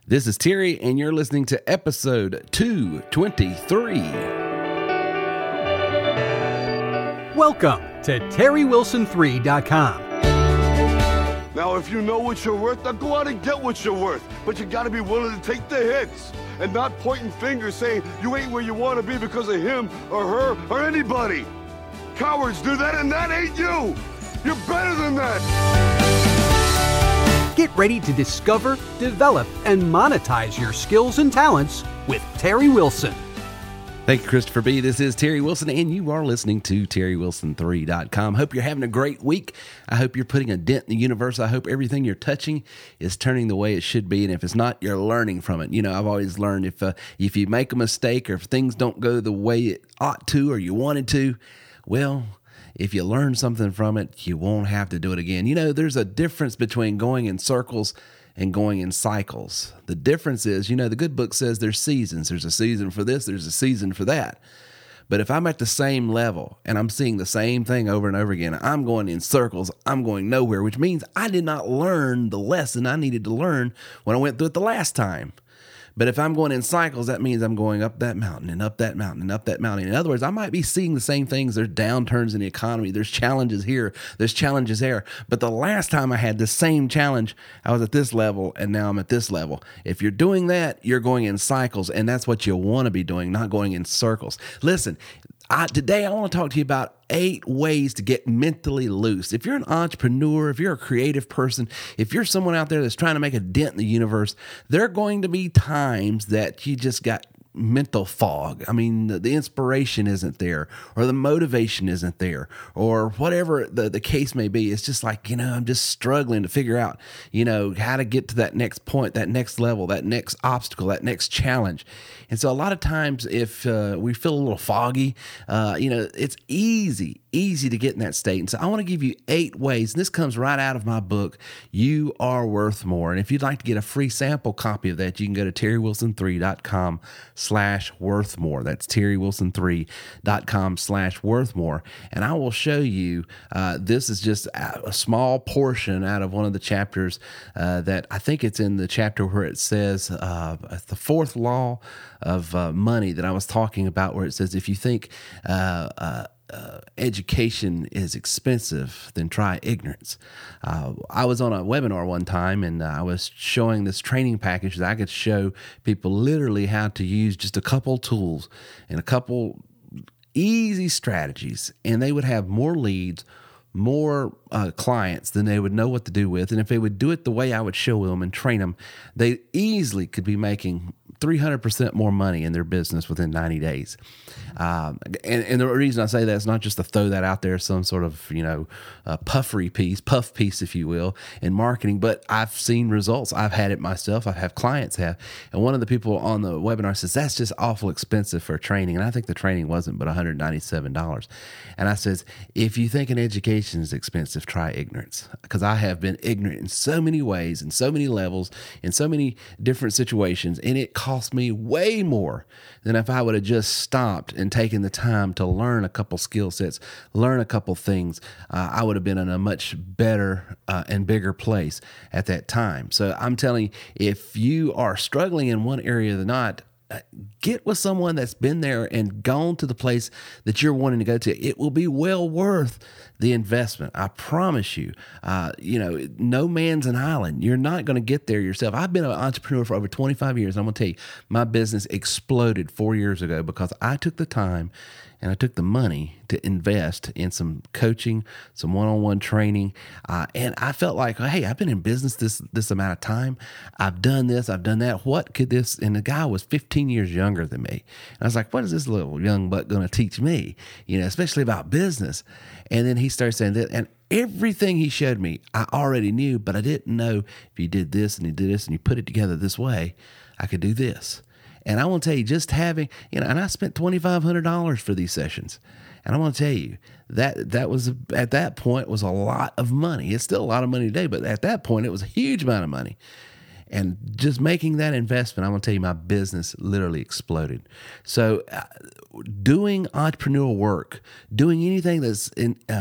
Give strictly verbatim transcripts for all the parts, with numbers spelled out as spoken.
This is Terry, and you're listening to episode two twenty-three. Welcome to Terry Wilson three dot com. Now, if you know what you're worth, now go out and get what you're worth. But you gotta be willing to take the hits and not pointing fingers saying you ain't where you want to be because of him or her or anybody. Cowards do that, and that ain't you. You're better than that. Get ready to discover, develop, and monetize your skills and talents with Terry Wilson. Thank you, Christopher B. This is Terry Wilson, and you are listening to Terry Wilson three dot com. Hope you're having a great week. I hope you're putting a dent in the universe. I hope everything you're touching is turning the way it should be, and if it's not, you're learning from it. You know, I've always learned if uh, if you make a mistake or if things don't go the way it ought to or you wanted to, well, if you learn something from it, you won't have to do it again. You know, there's a difference between going in circles and going in cycles. The difference is, you know, the good book says there's seasons. There's a season for this, there's a season for that. But if I'm at the same level and I'm seeing the same thing over and over again, I'm going in circles, I'm going nowhere, which means I did not learn the lesson I needed to learn when I went through it the last time. But if I'm going in cycles, that means I'm going up that mountain and up that mountain and up that mountain. In other words, I might be seeing the same things. There's downturns in the economy. There's challenges here. There's challenges there. But the last time I had the same challenge, I was at this level, and now I'm at this level. If you're doing that, you're going in cycles, and that's what you want to be doing, not going in circles. Listen, I, today I want to talk to you about eight ways to get mentally loose. If you're an entrepreneur, if you're a creative person, if you're someone out there that's trying to make a dent in the universe, there are going to be times that you just got mental fog. I mean, the, the inspiration isn't there, or the motivation isn't there, or whatever the, the case may be. It's just like, you know, I'm just struggling to figure out, you know, how to get to that next point, that next level, that next obstacle, that next challenge. And so a lot of times if uh, we feel a little foggy, uh, you know, it's easy, easy to get in that state. And so I want to give you eight ways, and this comes right out of my book, You Are Worth More. And if you'd like to get a free sample copy of that, you can go to terry wilson three dot com slash worth more. That's terry wilson three dot com slash worth more. And I will show you, uh, this is just a small portion out of one of the chapters uh, that I think it's in the chapter where it says uh, the fourth law of uh, money that I was talking about, where it says, if you think uh, uh, Uh, education is expensive, then try ignorance. Uh, I was on a webinar one time, and uh, I was showing this training package that I could show people literally how to use just a couple tools and a couple easy strategies, and they would have more leads, more uh, clients than they would know what to do with. And if they would do it the way I would show them and train them, they easily could be making three hundred percent more money in their business within ninety days. Um, and, and the reason I say that is not just to throw that out there, some sort of, you know, uh, puffery piece, puff piece, if you will, in marketing, but I've seen results. I've had it myself. I've had clients have. And one of the people on the webinar says, that's just awful expensive for training. And I think the training wasn't but one hundred ninety-seven dollars. And I says, if you think an education is expensive, try ignorance. Because I have been ignorant in so many ways, in so many levels, in so many different situations, and it cost me way more than if I would have just stopped and taken the time to learn a couple skill sets, learn a couple things. Uh, I would have been in a much better uh, and bigger place at that time. So I'm telling you, if you are struggling in one area or not, get with someone that's been there and gone to the place that you're wanting to go to. It will be well worth the investment. I promise you. Uh, you know, no man's an island. You're not going to get there yourself. I've been an entrepreneur for over twenty-five years. I'm going to tell you, my business exploded four years ago because I took the time and I took the money to invest in some coaching, some one-on-one training, uh, and I felt like, hey, I've been in business this this amount of time. I've done this, I've done that. What could this? And the guy was fifteen years younger than me. And I was like, what is this little young buck going to teach me? You know, especially about business. And then he started saying that, and everything he showed me, I already knew, but I didn't know if you did this and you did this and you put it together this way, I could do this. And I want to tell you, just having, you know, and I spent twenty-five hundred dollars for these sessions. And I want to tell you that that was, at that point, was a lot of money. It's still a lot of money today, but at that point, it was a huge amount of money. And just making that investment, I'm going to tell you, my business literally exploded. So uh, doing entrepreneurial work, doing anything that's in, uh,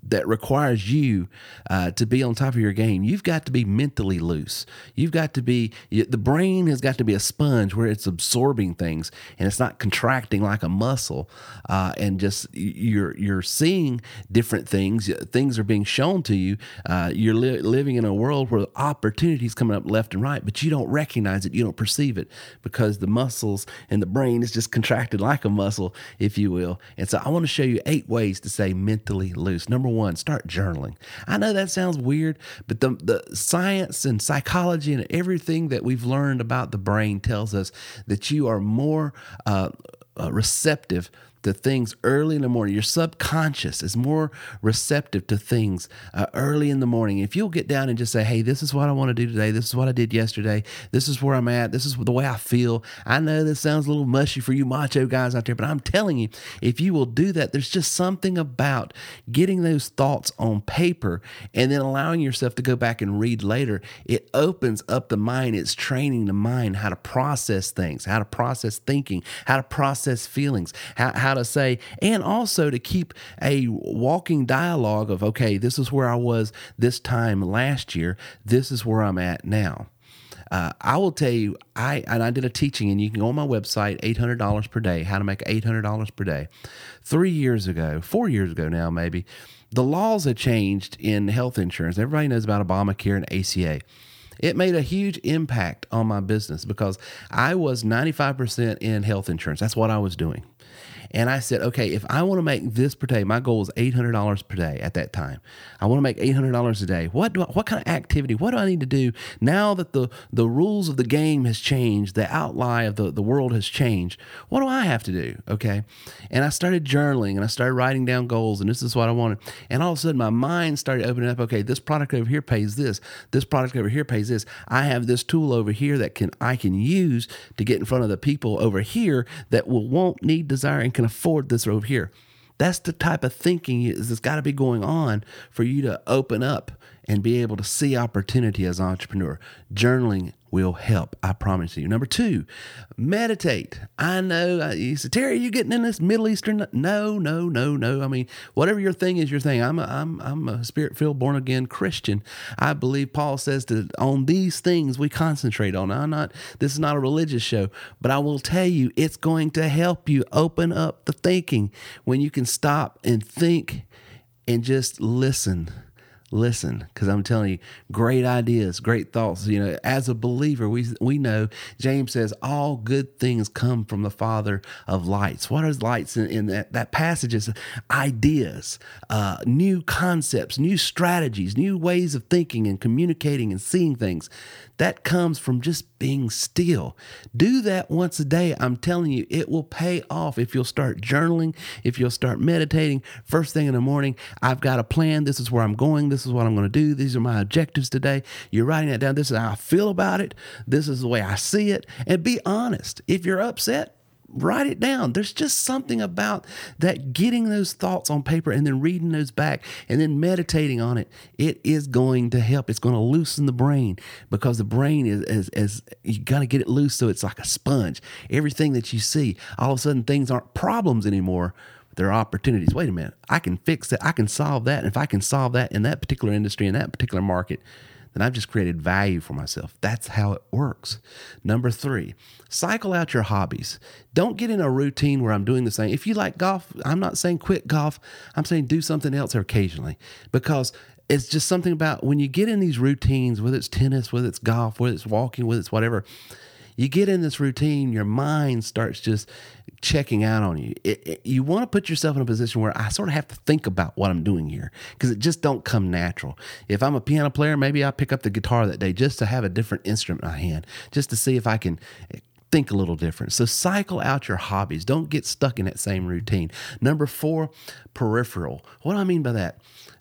that requires you uh, to be on top of your game, you've got to be mentally loose. You've got to be, the brain has got to be a sponge where it's absorbing things and it's not contracting like a muscle. Uh, and just you're you're seeing different things. Things are being shown to you. Uh, you're li- living in a world where opportunities coming up left and right, but you don't recognize it. You don't perceive it because the muscles and the brain is just contracted like a muscle, if you will. And so I want to show you eight ways to stay mentally loose. Number one, start journaling. I know that sounds weird, but the, the science and psychology and everything that we've learned about the brain tells us that you are more uh, uh, receptive to things early in the morning. Your subconscious is more receptive to things uh, early in the morning. If you'll get down and just say, hey, this is what I want to do today. This is what I did yesterday. This is where I'm at. This is the way I feel. I know this sounds a little mushy for you macho guys out there, but I'm telling you, if you will do that, there's just something about getting those thoughts on paper and then allowing yourself to go back and read later. It opens up the mind. It's training the mind how to process things, how to process thinking, how to process feelings, how, how to say, and also to keep a walking dialogue of, okay, this is where I was this time last year. This is where I'm at now. Uh, I will tell you, I and I did a teaching, and you can go on my website, eight hundred dollars per day, how to make eight hundred dollars per day. Three years ago, four years ago now maybe, the laws have changed in health insurance. Everybody knows about Obamacare and A C A. It made a huge impact on my business because I was ninety-five percent in health insurance. That's what I was doing. And I said, okay, if I want to make this per day, my goal was eight hundred dollars per day at that time. I want to make eight hundred dollars a day. What do I, what kind of activity, what do I need to do now that the, the rules of the game has changed, the outline of the, the world has changed? What do I have to do? Okay. And I started journaling and I started writing down goals, and this is what I wanted. And all of a sudden my mind started opening up. Okay, this product over here pays this. This product over here pays this. I have this tool over here that can I can use to get in front of the people over here that will want, need, desire, and can afford this over here. That's the type of thinking that's got to be going on for you to open up and be able to see opportunity as an entrepreneur. Journaling will help, I promise you. Number two, meditate. I know you said, Terry, are you getting in this Middle Eastern? No, no, no, no. I mean, whatever your thing is, your thing. I'm a, I'm, I'm a spirit-filled, born-again Christian. I believe Paul says that on these things we concentrate on. I'm not. This is not a religious show, but I will tell you, it's going to help you open up the thinking when you can stop and think and just listen. Listen, because I'm telling you, great ideas, great thoughts. You know, as a believer, we we know James says all good things come from the Father of lights. What are lights in, in that, that passage? Is ideas, uh, new concepts, new strategies, new ways of thinking and communicating and seeing things. That comes from just being still. Do that once a day. I'm telling you, it will pay off if you'll start journaling, if you'll start meditating. First thing in the morning, I've got a plan. This is where I'm going. This is what I'm going to do. These are my objectives today. You're writing that down. This is how I feel about it. This is the way I see it. And be honest. If you're upset, write it down. There's just something about that, getting those thoughts on paper and then reading those back and then meditating on it. It is going to help. It's going to loosen the brain, because the brain is, is, is you got to get it loose so it's like a sponge. Everything that you see, all of a sudden things aren't problems anymore. There are opportunities. Wait a minute. I can fix that. I can solve that. And if I can solve that in that particular industry, in that particular market, then I've just created value for myself. That's how it works. Number three, cycle out your hobbies. Don't get in a routine where I'm doing the same. If you like golf, I'm not saying quit golf. I'm saying do something else occasionally, because it's just something about when you get in these routines, whether it's tennis, whether it's golf, whether it's walking, whether it's whatever, you get in this routine, your mind starts just checking out on you. It, it, you want to put yourself in a position where I sort of have to think about what I'm doing here, because it just don't come natural. If I'm a piano player, maybe I pick up the guitar that day just to have a different instrument in my hand, just to see if I can think a little different. So cycle out your hobbies. Don't get stuck in that same routine. Number four, peripheral. What do I mean by that?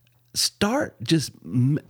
Start just m-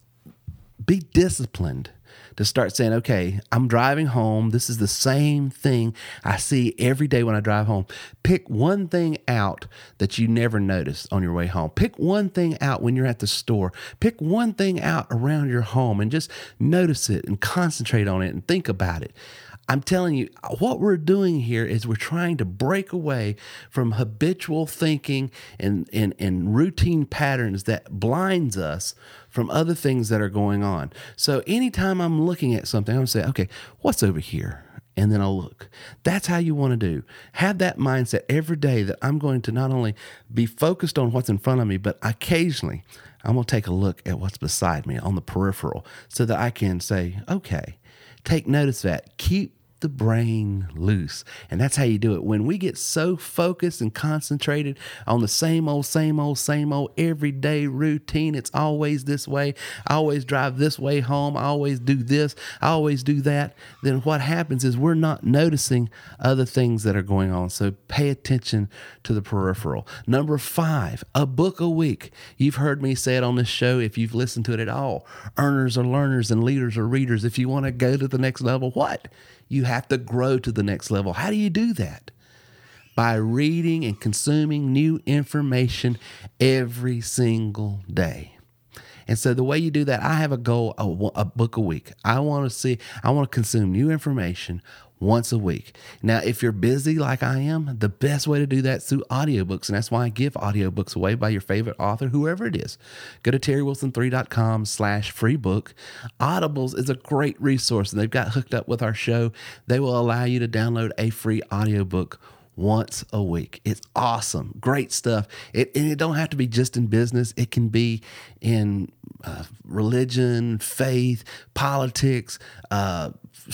be disciplined. To start saying, okay, I'm driving home. This is the same thing I see every day when I drive home. Pick one thing out that you never noticed on your way home. Pick one thing out when you're at the store. Pick one thing out around your home and just notice it and concentrate on it and think about it. I'm telling you, what we're doing here is we're trying to break away from habitual thinking and, and, and routine patterns that blinds us from other things that are going on. So anytime I'm looking at something, I'm going to say, okay, what's over here? And then I'll look. That's how you want to do. Have that mindset every day that I'm going to not only be focused on what's in front of me, but occasionally I'm going to take a look at what's beside me on the peripheral so that I can say, okay, take notice of that. Keep the brain loose. And that's how you do it. When we get so focused and concentrated on the same old, same old, same old everyday routine, it's always this way. I always drive this way home. I always do this. I always do that. Then what happens is we're not noticing other things that are going on. So pay attention to the peripheral. Number five, a book a week. You've heard me say it on this show if you've listened to it at all. Earners are learners and leaders are readers. If you want to go to the next level, what? You have to grow to the next level. How do you do that? By reading and consuming new information every single day. And so the way you do that, I have a goal, a, a book a week. I want to see, I want to consume new information once a week. Now, if you're busy like I am, the best way to do that is through audiobooks. And that's why I give audiobooks away by your favorite author, whoever it is. Go to terry wilson three dot com slash free book. Audibles is a great resource, and they've got hooked up with our show. They will allow you to download a free audiobook once a week. It's awesome. Great stuff. It, and it don't have to be just in business. It can be in uh, religion, faith, politics, uh,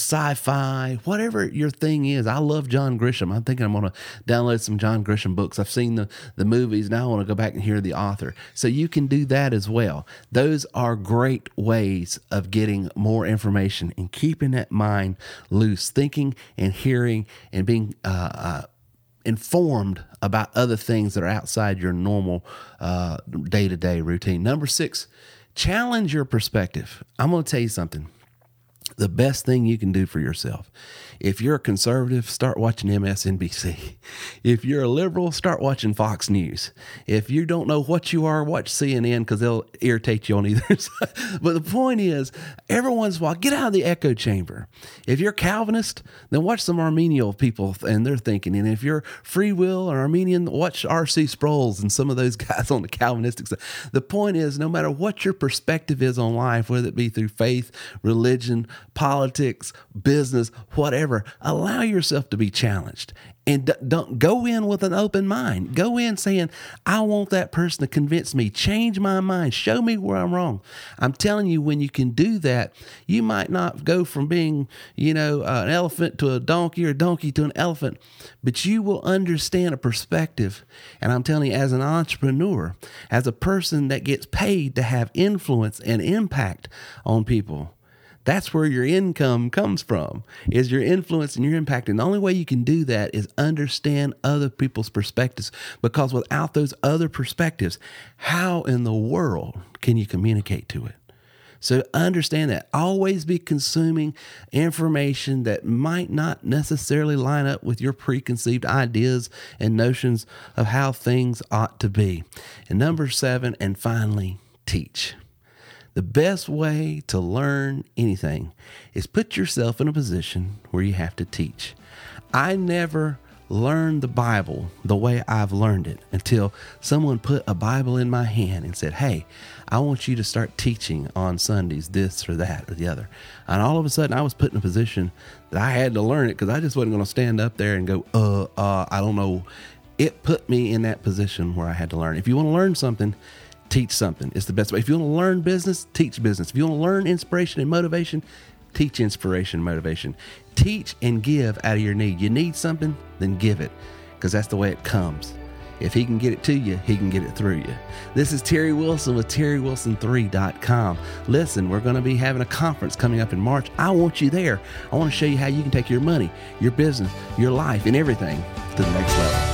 sci-fi, whatever your thing is. I love John Grisham. I'm thinking I'm going to download some John Grisham books. I've seen the, the movies. Now I want to go back and hear the author. So you can do that as well. Those are great ways of getting more information and keeping that mind loose, thinking and hearing and being uh, uh, informed about other things that are outside your normal uh, day-to-day routine. Number six, challenge your perspective. I'm going to tell you something. The best thing you can do for yourself. If you're a conservative, start watching M S N B C. If you're a liberal, start watching Fox News. If you don't know what you are, watch C N N because they'll irritate you on either side. But the point is, every once in a while, get out of the echo chamber. If you're Calvinist, then watch some Armenian people and their thinking. And if you're free will or Armenian, watch R C Sproul's and some of those guys on the Calvinistic side. The point is, no matter what your perspective is on life, whether it be through faith, religion, politics, business, whatever, allow yourself to be challenged and d- don't go in with an open mind. Go in saying, I want that person to convince me, change my mind, show me where I'm wrong. I'm telling you, when you can do that, you might not go from being, you know, uh, an elephant to a donkey or a donkey to an elephant, but you will understand a perspective. And I'm telling you, as an entrepreneur, as a person that gets paid to have influence and impact on people, that's where your income comes from, is your influence and your impact. And the only way you can do that is understand other people's perspectives, because without those other perspectives, how in the world can you communicate to it? So understand that. Always be consuming information that might not necessarily line up with your preconceived ideas and notions of how things ought to be. And number seven, and finally, teach. The best way to learn anything is put yourself in a position where you have to teach. I never learned the Bible the way I've learned it until someone put a Bible in my hand and said, hey, I want you to start teaching on Sundays, this or that or the other. And all of a sudden I was put in a position that I had to learn it, because I just wasn't going to stand up there and go, uh, uh, I don't know. It put me in that position where I had to learn. If you want to learn something, teach something. It's the best way. If you want to learn business, teach business. If you want to learn inspiration and motivation, teach inspiration and motivation. Teach and give out of your need. You need something, then give it, because that's the way it comes. If he can get it to you, he can get it through you. This is Terry Wilson with terry wilson three dot com. Listen, we're going to be having a conference coming up in March. I want you there. I want to show you how you can take your money, your business, your life, and everything to the next level.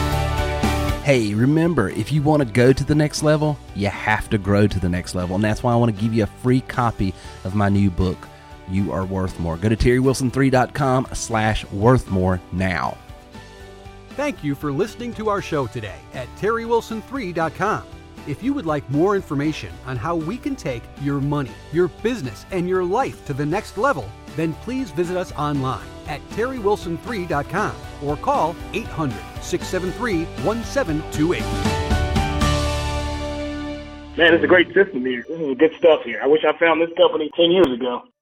Hey, remember, if you want to go to the next level, you have to grow to the next level. And that's why I want to give you a free copy of my new book, You Are Worth More. Go to terry wilson three dot com slash worth more now. Thank you for listening to our show today at terry wilson three dot com. If you would like more information on how we can take your money, your business, and your life to the next level, then please visit us online at terry wilson three dot com or call eight hundred, six seven three, one seven two eight. Man, it's a great system here. This is good stuff here. I wish I found this company ten years ago.